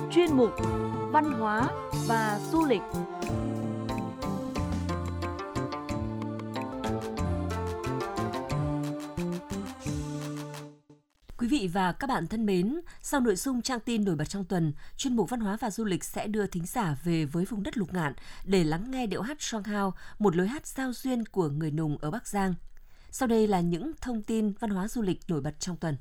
chuyên mục Văn hóa và du lịch. Quý vị và các bạn thân mến, sau nội dung trang tin nổi bật trong tuần, chuyên mục Văn hóa và du lịch sẽ đưa thính giả về với vùng đất lục ngạn để lắng nghe điệu hát song hao, một lối hát giao duyên của người Nùng ở Bắc Giang. Sau đây là những thông tin văn hóa du lịch nổi bật trong tuần.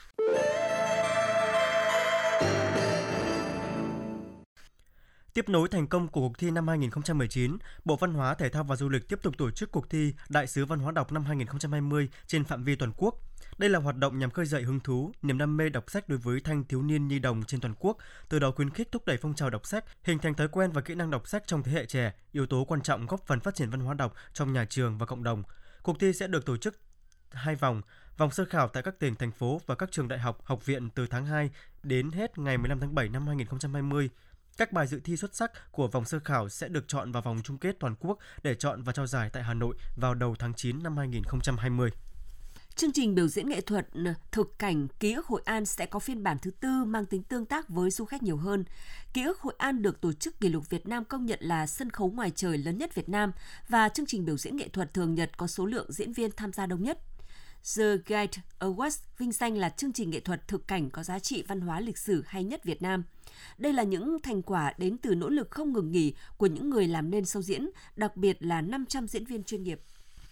Tiếp nối thành công của cuộc thi năm 2019, Bộ Văn hóa, Thể thao và Du lịch tiếp tục tổ chức cuộc thi Đại sứ Văn hóa đọc năm 2020 trên phạm vi toàn quốc. Đây là hoạt động nhằm khơi dậy hứng thú, niềm đam mê đọc sách đối với thanh thiếu niên nhi đồng trên toàn quốc, từ đó khuyến khích thúc đẩy phong trào đọc sách, hình thành thói quen và kỹ năng đọc sách trong thế hệ trẻ, yếu tố quan trọng góp phần phát triển văn hóa đọc trong nhà trường và cộng đồng. Cuộc thi sẽ được tổ chức 2 vòng sơ khảo tại các tỉnh, thành phố và các trường đại học, học viện từ tháng 2 đến hết ngày 15 tháng 7 năm 2020. Các bài dự thi xuất sắc của vòng sơ khảo sẽ được chọn vào vòng chung kết toàn quốc để chọn và trao giải tại Hà Nội vào đầu tháng 9 năm 2020. Chương trình biểu diễn nghệ thuật thực cảnh Ký ức Hội An sẽ có phiên bản thứ 4 mang tính tương tác với du khách nhiều hơn. Ký ức Hội An được Tổ chức Kỷ lục Việt Nam công nhận là sân khấu ngoài trời lớn nhất Việt Nam và chương trình biểu diễn nghệ thuật thường nhật có số lượng diễn viên tham gia đông nhất. The Guide Awards vinh danh là chương trình nghệ thuật thực cảnh có giá trị văn hóa lịch sử hay nhất Việt Nam. Đây là những thành quả đến từ nỗ lực không ngừng nghỉ của những người làm nên show diễn, đặc biệt là 500 diễn viên chuyên nghiệp.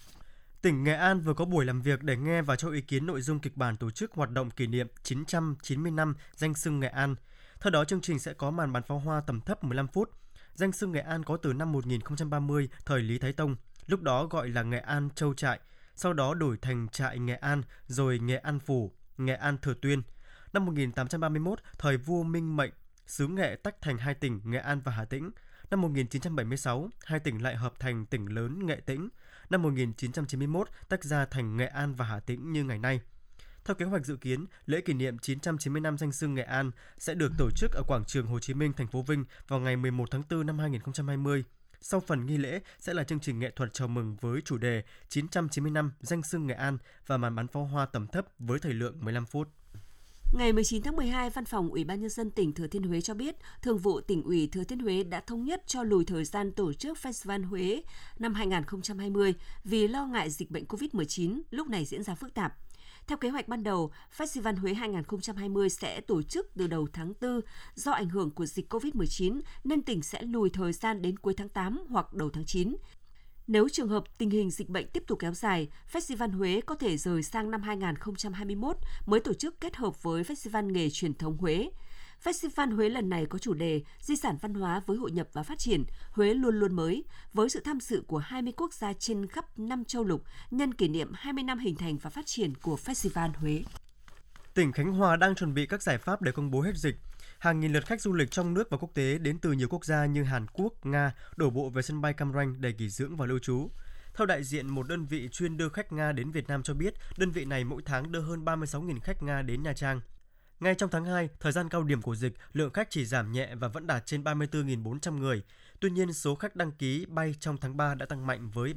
Tỉnh Nghệ An vừa có buổi làm việc để nghe và cho ý kiến nội dung kịch bản tổ chức hoạt động kỷ niệm 990 năm danh xưng Nghệ An. Theo đó, chương trình sẽ có màn bắn pháo hoa tầm thấp 15 phút. Danh xưng Nghệ An có từ năm 1030 thời Lý Thái Tông, lúc đó gọi là Nghệ An Châu Trại, sau đó đổi thành Trại Nghệ An, rồi Nghệ An Phủ, Nghệ An Thừa Tuyên. Năm 1831, thời vua Minh Mệnh, xứ Nghệ tách thành 2 tỉnh Nghệ An và Hà Tĩnh. Năm 1976, 2 tỉnh lại hợp thành tỉnh lớn Nghệ Tĩnh. Năm 1991, tách ra thành Nghệ An và Hà Tĩnh như ngày nay. Theo kế hoạch dự kiến, lễ kỷ niệm 990 năm danh xưng Nghệ An sẽ được tổ chức ở quảng trường Hồ Chí Minh, thành phố Vinh vào ngày 11 tháng 4 năm 2020. Sau phần nghi lễ sẽ là chương trình nghệ thuật chào mừng với chủ đề 990 năm danh xưng Nghệ An và màn bắn pháo hoa tầm thấp với thời lượng 15 phút. Ngày 19 tháng 12, Văn phòng Ủy ban Nhân dân tỉnh Thừa Thiên Huế cho biết, Thường vụ Tỉnh ủy Thừa Thiên Huế đã thống nhất cho lùi thời gian tổ chức Festival Huế năm 2020 vì lo ngại dịch bệnh COVID-19 lúc này diễn ra phức tạp. Theo kế hoạch ban đầu, Festival Huế 2020 sẽ tổ chức từ đầu tháng 4. Do ảnh hưởng của dịch COVID-19 nên tỉnh sẽ lùi thời gian đến cuối tháng 8 hoặc đầu tháng 9. Nếu trường hợp tình hình dịch bệnh tiếp tục kéo dài, Festival Huế có thể rời sang năm 2021 mới tổ chức kết hợp với Festival nghề truyền thống Huế. Festival Huế lần này có chủ đề Di sản văn hóa với hội nhập và phát triển, Huế luôn luôn mới, với sự tham dự của 20 quốc gia trên khắp 5 châu lục nhân kỷ niệm 20 năm hình thành và phát triển của Festival Huế. Tỉnh Khánh Hòa đang chuẩn bị các giải pháp để công bố hết dịch. Hàng nghìn lượt khách du lịch trong nước và quốc tế đến từ nhiều quốc gia như Hàn Quốc, Nga đổ bộ về sân bay Cam Ranh để nghỉ dưỡng và lưu trú. Theo đại diện một đơn vị chuyên đưa khách Nga đến Việt Nam cho biết, đơn vị này mỗi tháng đưa hơn 36.000 khách Nga đến Nha Trang. Ngay trong tháng 2, thời gian cao điểm của dịch, lượng khách chỉ giảm nhẹ và vẫn đạt trên 34.400 người. Tuy nhiên, số khách đăng ký bay trong tháng 3 đã tăng mạnh với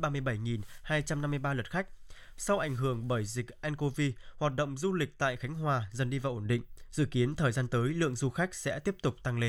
37.253 lượt khách. Sau ảnh hưởng bởi dịch nCoV, hoạt động du lịch tại Khánh Hòa dần đi vào ổn định. Dự kiến thời gian tới, lượng du khách sẽ tiếp tục tăng lên.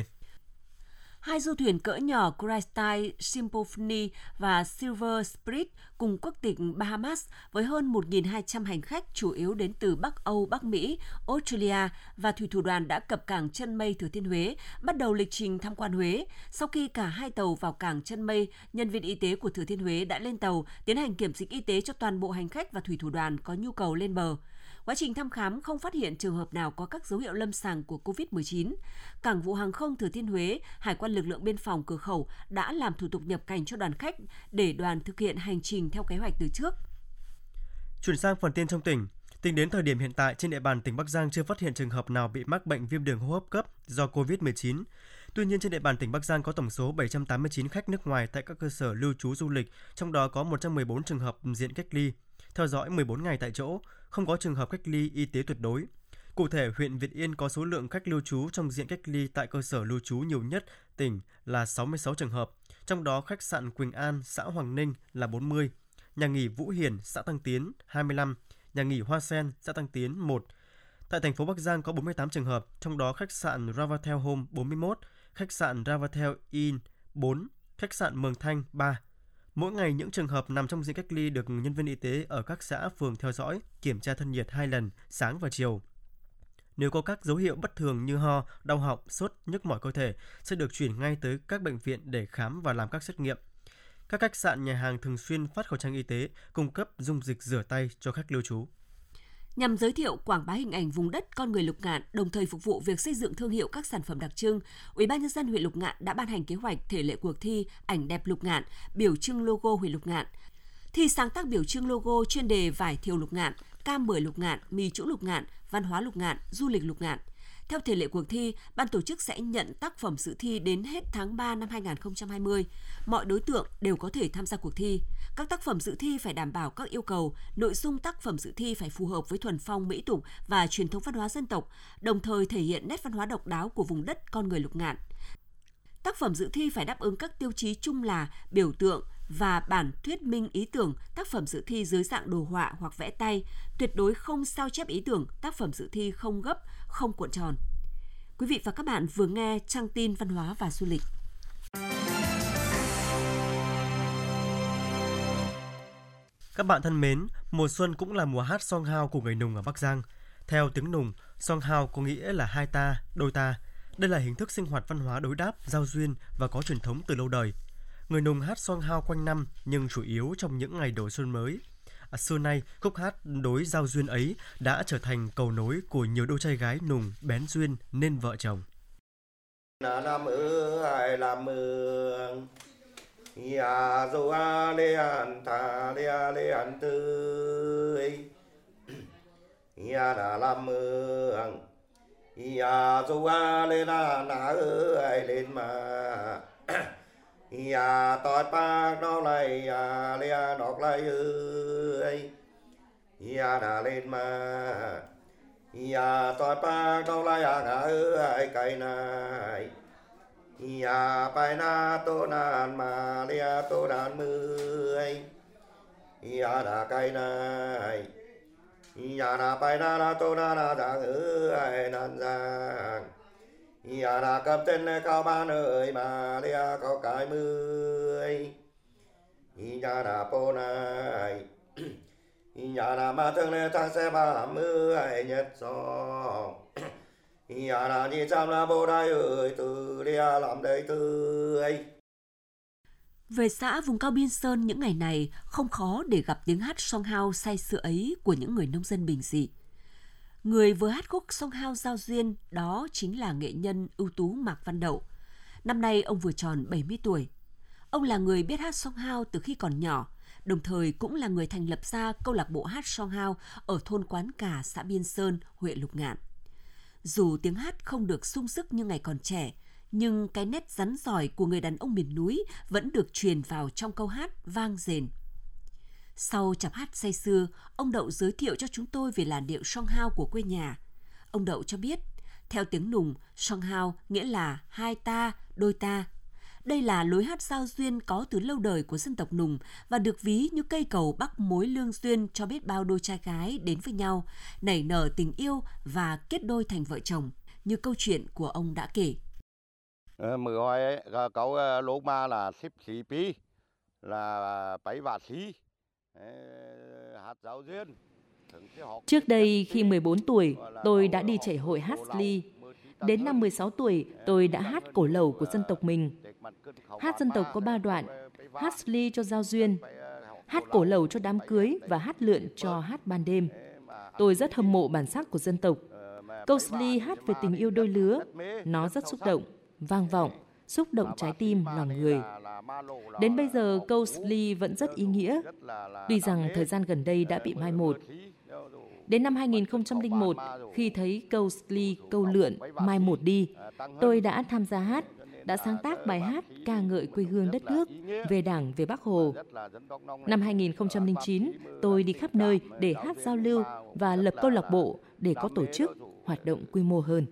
2 du thuyền cỡ nhỏ Crystal Symphony và Silver Spirit cùng quốc tịch Bahamas với hơn 1.200 hành khách chủ yếu đến từ Bắc Âu, Bắc Mỹ, Australia và thủy thủ đoàn đã cập cảng Chân Mây, Thừa Thiên Huế, bắt đầu lịch trình tham quan Huế. Sau khi cả 2 tàu vào cảng Chân Mây, nhân viên y tế của Thừa Thiên Huế đã lên tàu tiến hành kiểm dịch y tế cho toàn bộ hành khách và thủy thủ đoàn có nhu cầu lên bờ. Quá trình thăm khám không phát hiện trường hợp nào có các dấu hiệu lâm sàng của COVID-19. Cảng vụ hàng không Thừa Thiên Huế, Hải quan lực lượng biên phòng cửa khẩu đã làm thủ tục nhập cảnh cho đoàn khách để đoàn thực hiện hành trình theo kế hoạch từ trước. Chuyển sang phần tin trong tỉnh. Tính đến thời điểm hiện tại, trên địa bàn tỉnh Bắc Giang chưa phát hiện trường hợp nào bị mắc bệnh viêm đường hô hấp cấp do COVID-19. Tuy nhiên, trên địa bàn tỉnh Bắc Giang có tổng số 789 khách nước ngoài tại các cơ sở lưu trú du lịch, trong đó có 114 trường hợp diện cách ly, theo dõi 14 ngày tại chỗ, không có trường hợp cách ly y tế tuyệt đối. Cụ thể, huyện Việt Yên có số lượng khách lưu trú trong diện cách ly tại cơ sở lưu trú nhiều nhất tỉnh là 66 trường hợp, trong đó khách sạn Quỳnh An, xã Hoàng Ninh là 40, nhà nghỉ Vũ Hiển, xã Tăng Tiến 25, nhà nghỉ Hoa Sen, xã Tăng Tiến 1, Tại thành phố Bắc Giang có 48 trường hợp, trong đó khách sạn Ravatel Home 41, khách sạn Ravatel Inn 4, khách sạn Mường Thanh 3. Mỗi ngày những trường hợp nằm trong diện cách ly được nhân viên y tế ở các xã phường theo dõi, kiểm tra thân nhiệt 2 lần, sáng và chiều. Nếu có các dấu hiệu bất thường như ho, đau họng, sốt, nhức mỏi cơ thể sẽ được chuyển ngay tới các bệnh viện để khám và làm các xét nghiệm. Các khách sạn, nhà hàng thường xuyên phát khẩu trang y tế, cung cấp dung dịch rửa tay cho khách lưu trú. Nhằm giới thiệu quảng bá hình ảnh vùng đất con người Lục Ngạn, đồng thời phục vụ việc xây dựng thương hiệu các sản phẩm đặc trưng, Ủy ban nhân dân huyện Lục Ngạn đã ban hành kế hoạch thể lệ cuộc thi ảnh đẹp Lục Ngạn, biểu trưng logo huyện Lục Ngạn. Thi sáng tác biểu trưng logo chuyên đề vải thiều Lục Ngạn, cam bưởi Lục Ngạn, mì trũng Lục Ngạn, văn hóa Lục Ngạn, du lịch Lục Ngạn. Theo thể lệ cuộc thi, ban tổ chức sẽ nhận tác phẩm dự thi đến hết tháng 3 năm 2020. Mọi đối tượng đều có thể tham gia cuộc thi. Các tác phẩm dự thi phải đảm bảo các yêu cầu, nội dung tác phẩm dự thi phải phù hợp với thuần phong mỹ tục và truyền thống văn hóa dân tộc, đồng thời thể hiện nét văn hóa độc đáo của vùng đất con người Lục Ngạn. Tác phẩm dự thi phải đáp ứng các tiêu chí chung là biểu tượng và bản thuyết minh ý tưởng tác phẩm dự thi dưới dạng đồ họa hoặc vẽ tay, tuyệt đối không sao chép ý tưởng tác phẩm dự thi, không gấp, không cuộn tròn. Quý vị và các bạn vừa nghe trang tin văn hóa và du lịch. Các bạn thân mến, mùa xuân cũng là mùa hát song hao của người Nùng ở Bắc Giang. Theo tiếng Nùng, song hao có nghĩa là hai ta, đôi ta. Đây là hình thức sinh hoạt văn hóa đối đáp, giao duyên và có truyền thống từ lâu đời. Người Nùng hát song hao quanh năm nhưng chủ yếu trong những ngày đầu xuân mới. Xưa nay, khúc hát đối giao duyên ấy đã trở thành cầu nối của nhiều đôi trai gái Nùng bén duyên nên vợ chồng. Ya zo a le an ta le an tươi ya na lam mương ya zo a le na ơi lên mà ya tỏi bạc nó lại ya le nọc lại ơi ya na lên mà ya tỏi bạc nó lại ya ơi cái này ya pai na to nan ma lia to nan mười ya na kai nai ya na pai na to na da ơi nan giang ya na cầm tên cao ban ơi mà lia có cái mười ya na po nai ya na ma thương le thang xe ba mười nhất so Về xã vùng cao Biên Sơn những ngày này, không khó để gặp tiếng hát song hao say sưa ấy của những người nông dân bình dị. Người vừa hát khúc song hao giao duyên đó chính là nghệ nhân ưu tú Mạc Văn Đậu. Năm nay ông vừa tròn 70 tuổi. Ông là người biết hát song hao từ khi còn nhỏ, đồng thời cũng là người thành lập ra câu lạc bộ hát song hao ở thôn Quán Cà, xã Biên Sơn, huyện Lục Ngạn. Dù tiếng hát không được sung sức như ngày còn trẻ, nhưng cái nét rắn rỏi của người đàn ông miền núi vẫn được truyền vào trong câu hát vang dền. Sau chặp hát say sưa, ông Đậu giới thiệu cho chúng tôi về làn điệu song hao của quê nhà. Ông Đậu cho biết, theo tiếng Nùng, song hao nghĩa là hai ta, đôi ta. Đây là lối hát giao duyên có từ lâu đời của dân tộc Nùng và được ví như cây cầu bắc mối lương duyên cho biết bao đôi trai gái đến với nhau, nảy nở tình yêu và kết đôi thành vợ chồng, như câu chuyện của ông đã kể. Mười hồi cậu lỗ ma là xếp xí pi là bảy và xí hát giao duyên. Trước đây khi 14 tuổi, tôi đã đi chảy hội hát sli. Đến năm 16 tuổi, tôi đã hát cổ lẩu của dân tộc mình. Hát dân tộc có 3 đoạn, hát sli cho giao duyên, hát cổ lẩu cho đám cưới và hát lượn cho hát ban đêm. Tôi rất hâm mộ bản sắc của dân tộc. Câu sli hát về tình yêu đôi lứa, nó rất xúc động, vang vọng, xúc động trái tim lòng người. Đến bây giờ, câu sli vẫn rất ý nghĩa, tuy rằng thời gian gần đây đã bị mai một. Đến năm 2001, khi thấy câu sli, câu lượn mai một đi, tôi đã tham gia hát, đã sáng tác bài hát ca ngợi quê hương đất nước, về Đảng, về Bác Hồ. Năm 2009, tôi đi khắp nơi để hát giao lưu và lập câu lạc bộ để có tổ chức, hoạt động quy mô hơn.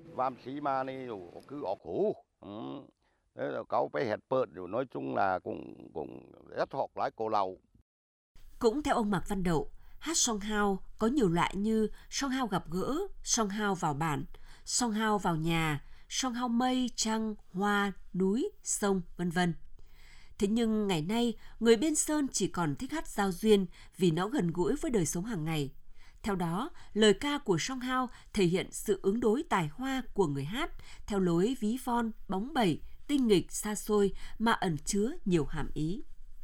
Cậu phải hẹn bợt, nói chung là cũng rất học lái cổ lầu. Cũng theo ông Mạc Văn Đậu, Hát song hao có nhiều loại như song hao gặp gỡ, song hao vào bản, song hao vào nhà, song hao mây, trăng, hoa, núi, sông, vân vân. Thế nhưng ngày nay, người Biên Sơn chỉ còn thích hát giao duyên vì nó gần gũi với đời sống hàng ngày. Theo đó, lời ca của song hao thể hiện sự ứng đối tài hoa của người hát theo lối ví von, bóng bẩy, tinh nghịch, xa xôi mà ẩn chứa nhiều hàm ý.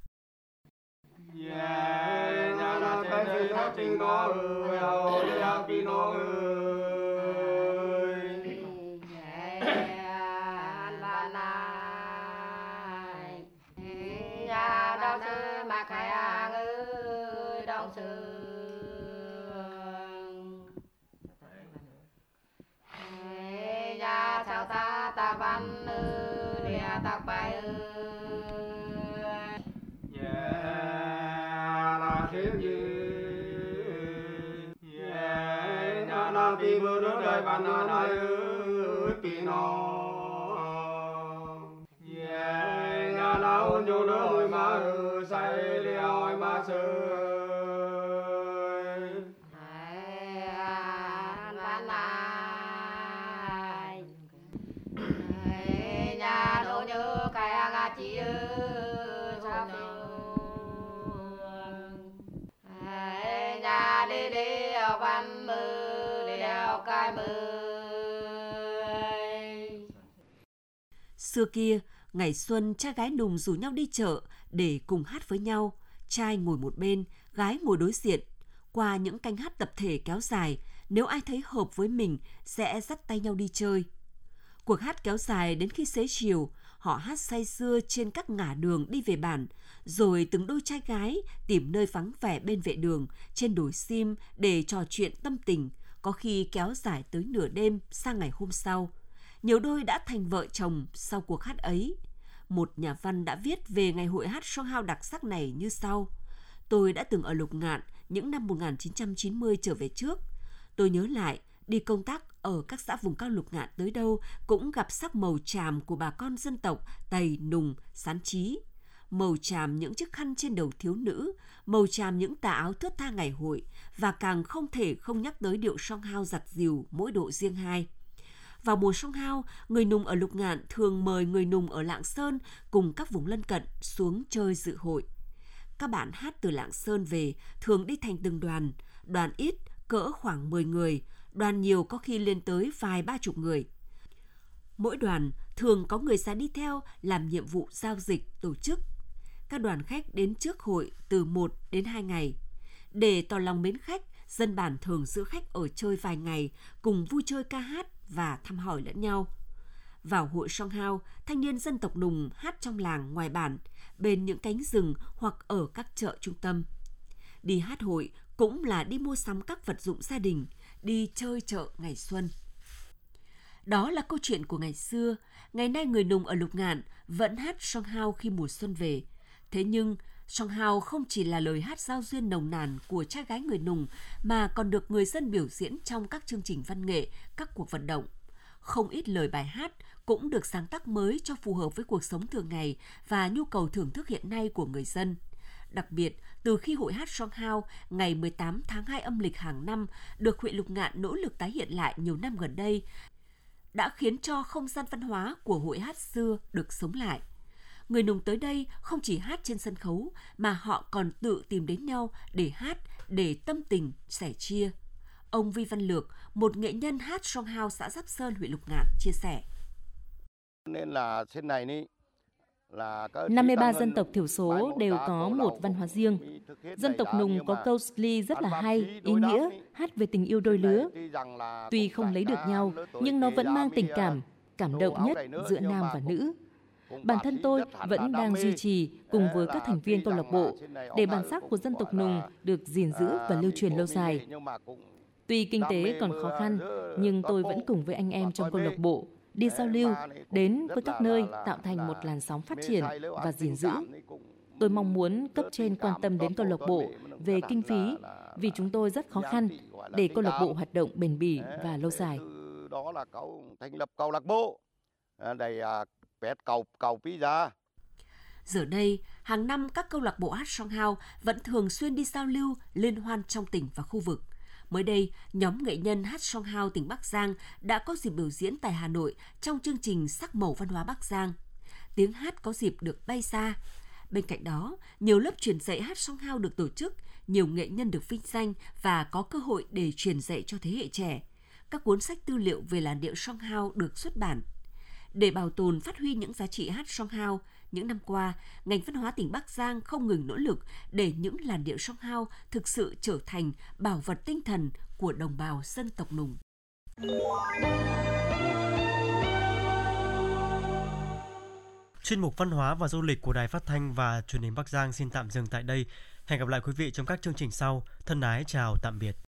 Xưa kia, ngày xuân trai gái nùng rủ nhau đi chợ để cùng hát với nhau, trai ngồi một bên, gái ngồi đối diện. Qua những canh hát tập thể kéo dài, nếu ai thấy hợp với mình sẽ dắt tay nhau đi chơi. Cuộc hát kéo dài đến khi xế chiều, họ hát say sưa trên các ngả đường đi về bản, rồi từng đôi trai gái tìm nơi vắng vẻ bên vệ đường, trên đồi sim để trò chuyện tâm tình, có khi kéo dài tới nửa đêm sang ngày hôm sau. Nhiều đôi đã thành vợ chồng sau cuộc hát ấy. Một nhà văn đã viết về ngày hội hát song hao đặc sắc này như sau. Tôi đã từng ở Lục Ngạn những năm 1990 trở về trước. Tôi nhớ lại, đi công tác ở các xã vùng cao Lục Ngạn tới đâu cũng gặp sắc màu tràm của bà con dân tộc Tày, Nùng, Sán Trí. Màu tràm những chiếc khăn trên đầu thiếu nữ, màu tràm những tà áo thướt tha ngày hội, và càng không thể không nhắc tới điệu song hao giặt dìu mỗi độ riêng hai. Vào mùa song hao, người Nùng ở Lục Ngạn thường mời người Nùng ở Lạng Sơn cùng các vùng lân cận xuống chơi dự hội. Các bạn hát từ Lạng Sơn về thường đi thành từng đoàn, đoàn ít cỡ khoảng 10 người, đoàn nhiều có khi lên tới vài 30 người. Mỗi đoàn thường có người già đi theo làm nhiệm vụ giao dịch, tổ chức. Các đoàn khách đến trước hội từ 1 đến 2 ngày. Để tỏ lòng mến khách, dân bản thường giữ khách ở chơi vài ngày, cùng vui chơi ca hát và thăm hỏi lẫn nhau. Vào hội song hao, thanh niên dân tộc Nùng hát trong làng ngoài bản, bên những cánh rừng hoặc ở các chợ trung tâm. Đi hát hội cũng là đi mua sắm các vật dụng gia đình, đi chơi chợ ngày xuân. Đó là câu chuyện của ngày xưa. Ngày nay người Nùng ở Lục Ngạn vẫn hát song hao khi mùa xuân về. Thế nhưng, song hao không chỉ là lời hát giao duyên nồng nàn của trai gái người Nùng mà còn được người dân biểu diễn trong các chương trình văn nghệ, các cuộc vận động. Không ít lời bài hát cũng được sáng tác mới cho phù hợp với cuộc sống thường ngày và nhu cầu thưởng thức hiện nay của người dân. Đặc biệt, từ khi hội hát song hao ngày 18 tháng 2 âm lịch hàng năm được huyện Lục Ngạn nỗ lực tái hiện lại nhiều năm gần đây, đã khiến cho không gian văn hóa của hội hát xưa được sống lại. Người Nùng tới đây không chỉ hát trên sân khấu mà họ còn tự tìm đến nhau để hát, để tâm tình, sẻ chia. Ông Vi Văn Lược, một nghệ nhân hát song hao xã Giáp Sơn, huyện Lục Ngạn, chia sẻ. Nên là trên này 53 dân tộc thiểu số đều có một văn hóa riêng. Dân tộc Nùng có câu sli rất là hay, ý nghĩa, hát về tình yêu đôi lứa. Tuy không lấy được nhau, nhưng nó vẫn mang tình cảm động nhất giữa nam và nữ. Bản thân tôi vẫn đang duy trì cùng với các thành viên câu lạc bộ để bản sắc của dân tộc Nùng được gìn giữ và lưu truyền lâu dài. Tuy kinh tế còn khó khăn, nhưng tôi vẫn cùng với anh em trong câu lạc bộ đi giao lưu, đến với các nơi tạo thành một làn sóng phát triển và gìn giữ. Tôi mong muốn cấp trên quan tâm đến câu lạc bộ về kinh phí vì chúng tôi rất khó khăn để câu lạc bộ hoạt động bền bỉ và lâu dài. Đó là thành lập câu lạc bộ để cầu phí ra. Giờ đây, hàng năm các câu lạc bộ hát song hao vẫn thường xuyên đi giao lưu, liên hoan trong tỉnh và khu vực. Mới đây, nhóm nghệ nhân hát song hao tỉnh Bắc Giang đã có dịp biểu diễn tại Hà Nội trong chương trình Sắc màu văn hóa Bắc Giang. Tiếng hát có dịp được bay xa. Bên cạnh đó, nhiều lớp truyền dạy hát song hao được tổ chức, nhiều nghệ nhân được vinh danh và có cơ hội để truyền dạy cho thế hệ trẻ. Các cuốn sách tư liệu về làn điệu song hao được xuất bản. Để bảo tồn, phát huy những giá trị hát song hao, những năm qua, ngành văn hóa tỉnh Bắc Giang không ngừng nỗ lực để những làn điệu song hao thực sự trở thành bảo vật tinh thần của đồng bào dân tộc Nùng. Chuyên mục Văn hóa và Du lịch của Đài Phát thanh và Truyền hình Bắc Giang xin tạm dừng tại đây. Hẹn gặp lại quý vị trong các chương trình sau. Thân ái chào tạm biệt.